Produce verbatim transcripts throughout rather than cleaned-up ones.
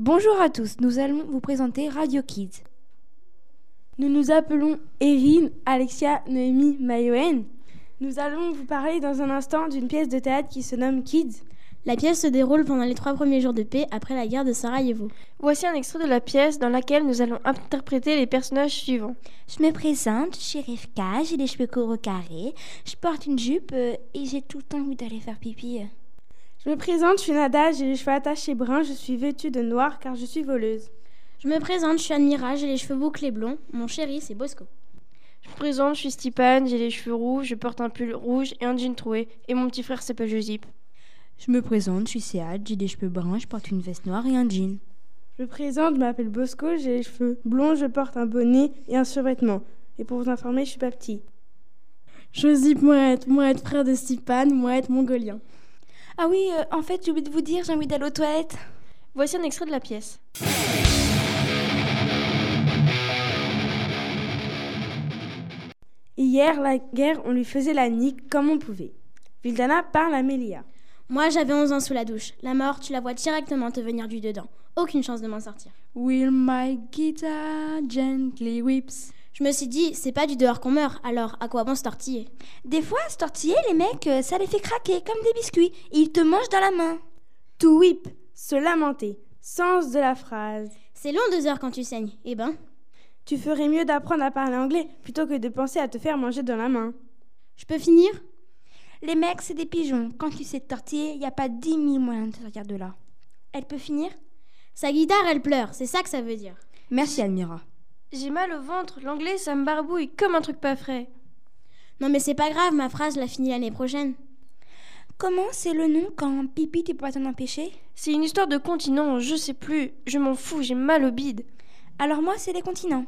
Bonjour à tous, nous allons vous présenter Radio Kids. Nous nous appelons Erin, Alexia, Noémie, Mayoën. Nous allons vous parler dans un instant d'une pièce de théâtre qui se nomme Kids. La pièce se déroule pendant les trois premiers jours de paix après la guerre de Sarajevo. Voici un extrait de la pièce dans laquelle nous allons interpréter les personnages suivants. Je me présente, je suis Rivka, j'ai les cheveux courts au carré, je porte une jupe euh, et j'ai tout le temps envie d'aller faire pipi. Je me présente, je suis Nada, j'ai les cheveux attachés bruns, je suis vêtue de noir car je suis voleuse. Je me présente, je suis Admira, j'ai les cheveux bouclés blonds, mon chéri c'est Bosco. Je me présente, je suis Stipan, j'ai les cheveux rouges, je porte un pull rouge et un jean troué, et mon petit frère s'appelle Josip. Je me présente, je suis Séad, j'ai des cheveux bruns, je porte une veste noire et un jean. Je me présente, je m'appelle Bosco, j'ai les cheveux blonds, je porte un bonnet et un survêtement. Et pour vous informer, je suis pas petit. Josip Moët, Moët frère de Stipan, Moët mongolien. Ah oui, euh, en fait, j'ai oublié de vous dire, j'ai envie d'aller aux toilettes. Voici un extrait de la pièce. Hier, la guerre, on lui faisait la nique comme on pouvait. Vildana parle à Mélia. Moi, j'avais onze ans sous la douche. La mort, tu la vois directement te venir du dedans. Aucune chance de m'en sortir. Will my guitar gently weeps. Je me suis dit, c'est pas du dehors qu'on meurt, alors à quoi bon se tortiller? Des fois, se tortiller, les mecs, euh, ça les fait craquer comme des biscuits. Et ils te mangent dans la main. To weep, se lamenter. Sens de la phrase. C'est long deux heures quand tu saignes. Eh ben, tu ferais mieux d'apprendre à parler anglais plutôt que de penser à te faire manger dans la main. Je peux finir? Les mecs, c'est des pigeons. Quand tu sais te tortiller, y a pas dix mille moyens de te sortir de là. Elle peut finir? Sa guitare, elle pleure. C'est ça que ça veut dire. Merci, Admira. J'ai mal au ventre, l'anglais ça me barbouille comme un truc pas frais. Non mais c'est pas grave, ma phrase la finis l'année prochaine. Comment c'est le nom quand pipi tu peux pas t'en empêcher? C'est une histoire de continent, je sais plus, je m'en fous, j'ai mal au bide. Alors moi c'est les continents.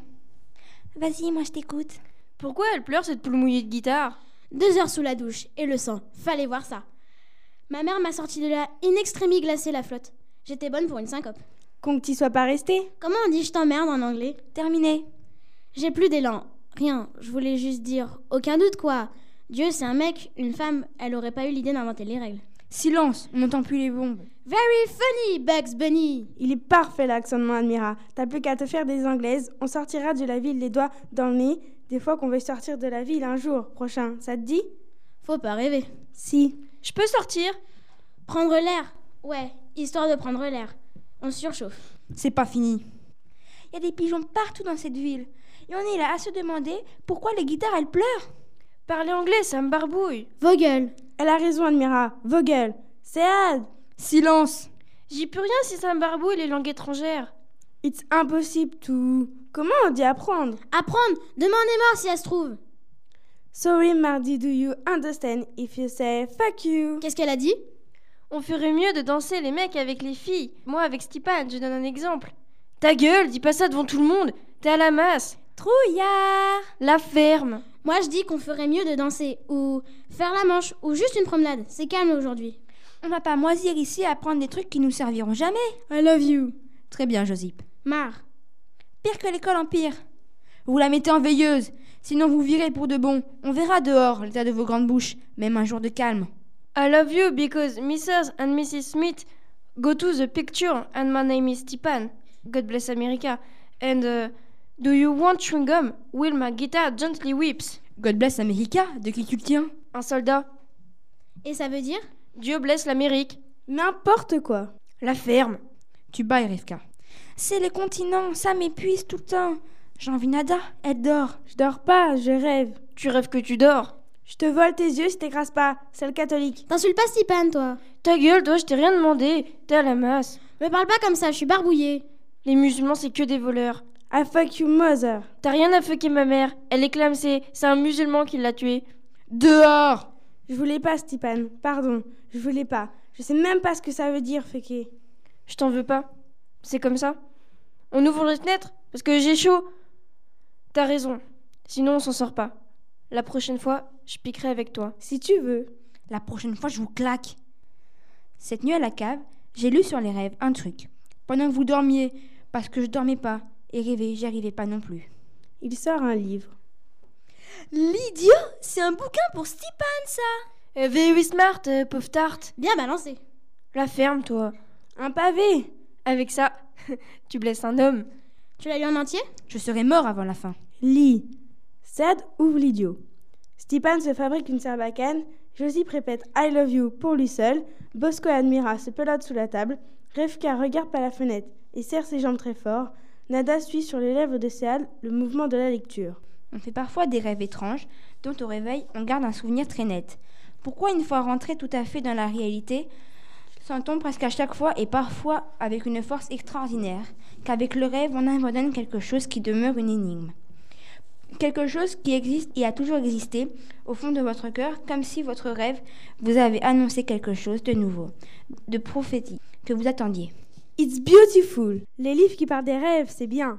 Vas-y, moi je t'écoute. Pourquoi elle pleure cette poule mouillée de guitare? Deux heures sous la douche, et le sang, fallait voir ça. Ma mère m'a sorti de là in extremis glacée la flotte. J'étais bonne pour une syncope. Qu'on que t'y sois pas resté. Comment on dit je t'emmerde en anglais? Terminé. J'ai plus d'élan. Rien, je voulais juste dire, aucun doute quoi. Dieu c'est un mec, une femme, elle aurait pas eu l'idée d'inventer les règles. Silence, on n'entend plus les bombes. Very funny, Bugs Bunny. Il est parfait l'accent de mon Admira. T'as plus qu'à te faire des anglaises. On sortira de la ville les doigts dans le nez. Des fois qu'on veut sortir de la ville un jour prochain. Ça te dit? Faut pas rêver. Si. Je peux sortir? Prendre l'air? Ouais, histoire de prendre l'air. On surchauffe. C'est pas fini. Il y a des pigeons partout dans cette ville. Et on est là à se demander pourquoi les guitares elles pleurent. Parler anglais, ça me barbouille. Vogel. Elle a raison, Admira. Vogel. Séad. Silence. J'y peux rien si ça me barbouille les langues étrangères. It's impossible to... Comment on dit apprendre? Apprendre? Demandez-moi si elle se trouve. Sorry, Mardi, do you understand if you say fuck you? Qu'est-ce qu'elle a dit? On ferait mieux de danser les mecs avec les filles. Moi avec Stipan, je donne un exemple. Ta gueule, dis pas ça devant tout le monde. T'es à la masse. Trouillard. La ferme. Moi je dis qu'on ferait mieux de danser, ou faire la manche, ou juste une promenade. C'est calme aujourd'hui. On va pas moisir ici à apprendre des trucs qui nous serviront jamais. I love you. Très bien, Josip. Marre. Pire que l'école en pire. Vous la mettez en veilleuse, sinon vous virez pour de bon. On verra dehors l'état de vos grandes bouches, même un jour de calme. I love you because Missus and Missus Smith go to the picture and my name is Stipan. God bless America. And uh, do you want chewing gum? Will my guitar gently weeps? God bless America, de qui tu le tiens? Un soldat. Et ça veut dire? Dieu blesse l'Amérique. N'importe quoi. La ferme. Tu bailles, Rivka. C'est les continents, ça m'épuise tout le temps. J'ai envie Nada, elle dort. Je dors pas, je rêve. Tu rêves que tu dors. Je te vole tes yeux si t'écrases pas. C'est le catholique. T'insultes pas Stipan, toi. Ta gueule, toi, je t'ai rien demandé. T'es à la masse. Me parle pas comme ça, je suis barbouillée. Les musulmans, c'est que des voleurs. I fuck you, mother. T'as rien à fucker ma mère. Elle est clamsée. C'est un musulman qui l'a tuée. Dehors! Je voulais pas, Stipan. Pardon. Je voulais pas. Je sais même pas ce que ça veut dire, fucker. Je t'en veux pas. C'est comme ça. On ouvre les fenêtres parce que j'ai chaud. T'as raison. Sinon, on s'en sort pas. La prochaine fois, je piquerai avec toi. Si tu veux. La prochaine fois, je vous claque. Cette nuit à la cave, j'ai lu sur les rêves un truc. Pendant que vous dormiez, parce que je dormais pas. Et rêver, j'y arrivais pas non plus. Il sort un livre. L'idiot, c'est un bouquin pour Stipan, ça. Euh, very smart, euh, pauvre tarte. Bien balancé. La ferme, toi. Un pavé. Avec ça, Tu blesses un homme. Tu l'as lu en entier? Je serai mort avant la fin. Lis. Sad ouvre l'idiot. Stepan se fabrique une sarbacane. Josip répète I love you pour lui seul. Bosco et Admira se pelotent sous la table. Revka regarde par la fenêtre et serre ses jambes très fort. Nada suit sur les lèvres de Sead le mouvement de la lecture. On fait parfois des rêves étranges, dont au réveil, on garde un souvenir très net. Pourquoi, une fois rentré tout à fait dans la réalité, sent-on presque à chaque fois et parfois avec une force extraordinaire qu'avec le rêve, on abandonne quelque chose qui demeure une énigme. Quelque chose qui existe et a toujours existé au fond de votre cœur, comme si votre rêve vous avait annoncé quelque chose de nouveau, de prophétique, que vous attendiez. It's beautiful. Les livres qui parlent des rêves, c'est bien.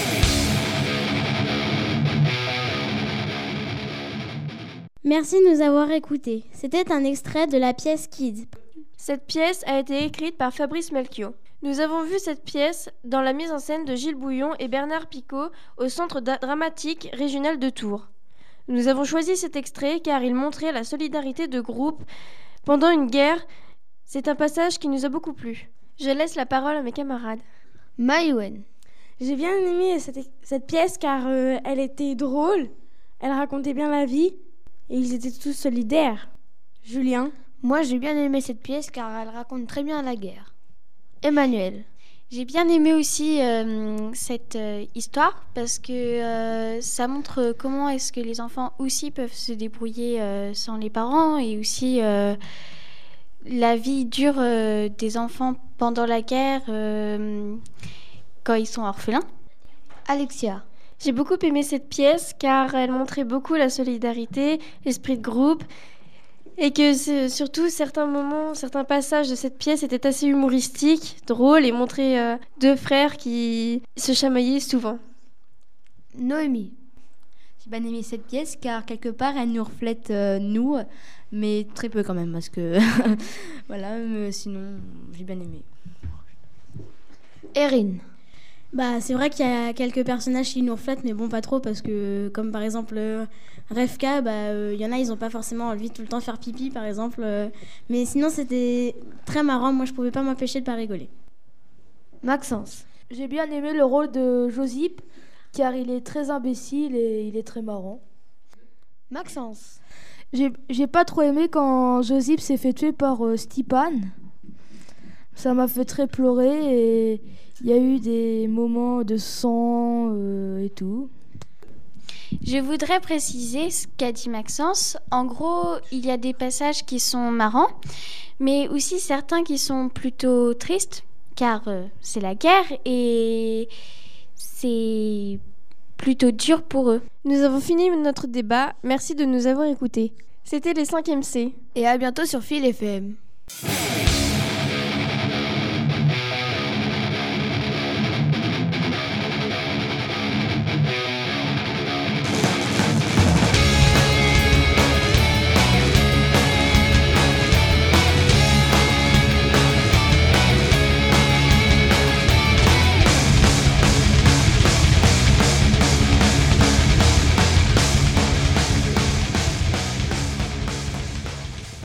Merci de nous avoir écoutés. C'était un extrait de la pièce Kids. Cette pièce a été écrite par Fabrice Melchior. Nous avons vu cette pièce dans la mise en scène de Gilles Bouillon et Bernard Picot au Centre dramatique régional de Tours. Nous avons choisi cet extrait car il montrait la solidarité de groupe pendant une guerre. C'est un passage qui nous a beaucoup plu. Je laisse la parole à mes camarades. Maïwen. J'ai bien aimé cette, cette pièce car euh, elle était drôle, elle racontait bien la vie et ils étaient tous solidaires. Julien. Moi, j'ai bien aimé cette pièce car elle raconte très bien la guerre. Emmanuel. J'ai bien aimé aussi euh, cette euh, histoire parce que euh, ça montre comment est-ce que les enfants aussi peuvent se débrouiller euh, sans les parents et aussi euh, la vie dure euh, des enfants pendant la guerre euh, quand ils sont orphelins. Alexia. J'ai beaucoup aimé cette pièce car elle montrait beaucoup la solidarité, l'esprit de groupe. Et que surtout certains moments, certains passages de cette pièce étaient assez humoristiques, drôles et montraient euh, deux frères qui se chamaillaient souvent. Noémie. J'ai bien aimé cette pièce car quelque part elle nous reflète euh, nous, mais très peu quand même parce que voilà, mais sinon j'ai bien aimé. Erin. Bah, c'est vrai qu'il y a quelques personnages qui nous reflètent, mais bon, pas trop, parce que, comme par exemple euh, Revka, bah, euh, y en a, ils ont pas forcément envie de tout le temps faire pipi, par exemple. Euh, mais sinon, c'était très marrant. Moi, je pouvais pas m'empêcher de pas rigoler. Maxence. J'ai bien aimé le rôle de Josip, car il est très imbécile et il est très marrant. Maxence. J'ai, j'ai pas trop aimé quand Josip s'est fait tuer par euh, Stepan. Ça m'a fait très pleurer et il y a eu des moments de sang euh, et tout. Je voudrais préciser ce qu'a dit Maxence. En gros, il y a des passages qui sont marrants, mais aussi certains qui sont plutôt tristes, car euh, c'est la guerre et c'est plutôt dur pour eux. Nous avons fini notre débat. Merci de nous avoir écoutés. C'était les cinquièmes C. Et à bientôt sur Phil F M.